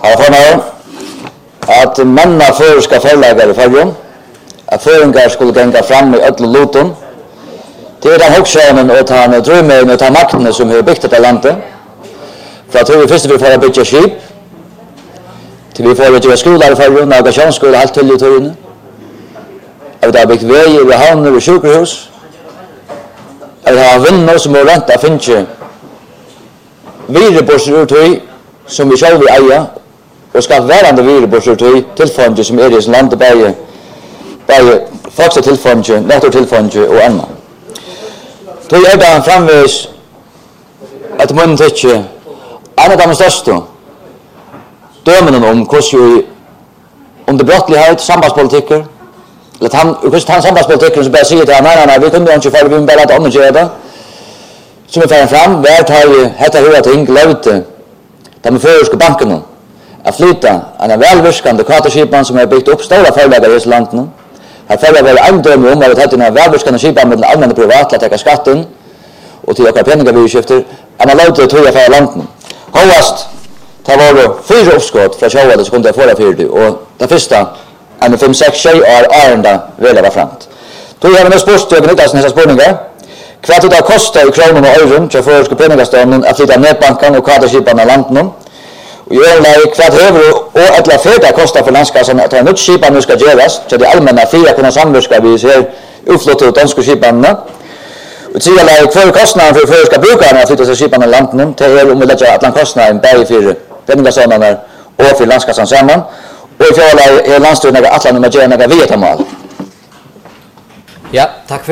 har för att manna förska förläggare för att föringar skulle gänga fram i ödla loton. Det är den högskärmen och han drömmer och ta makten som har byggt det landet. För att vi först vi får bygga skip. Till vi får bygga skolor för navigationsskola helt till Torino. Och det har byggt vägar och hamnar och sjukhus. Och har vinnor som har väntat finns ju virebordsrutøy som vi själva äger och ska värande virebordsrutøy tillfånge som är i landet bäge faktiskt tillfånge, naturtillfånge och annat. Då är det framvis att man tycker en av de största dömen om hur under brottlighet, sambandspolitiker eller han sambandspolitiker som bara säger till nej, vi kunde inte för vi bara att annars göra det. Som är fram, vart har ju detta hela ting lövte de förska bankerna att flytta en välverkande kataskipan som har byggt upp stora företag i landet. Här följer väl en dröm om att ha en välverkande skipan med allmänna privat att täcka skatten och till att pengar vi skiftar. En låter tror jag för landet. Hållast ta var fyra uppskott för att själva det skulle få det och det första en 5-6 år ärenda väl var framåt. Då har vi nu spårstögen utan nästa spårningar. Kvart det kostar i kronor och euron för förska pengastaden att flytta nätbanken och kataskipan i landet. Och gör det kvart över och ett la feta kostar för landskassan att en skipan nu ska göras så det allmänna fyra kunna samverka vi ser uppflottet danska skipanna. Och så är för kostnaden för förska brukarna att flytta sig skipan i landet till om vi lägger att kostnaden bäge för pengastaden och för landskassan samman. Och i fjärde är landstyrelsen att alla med göra några vetamal. Ja, tack för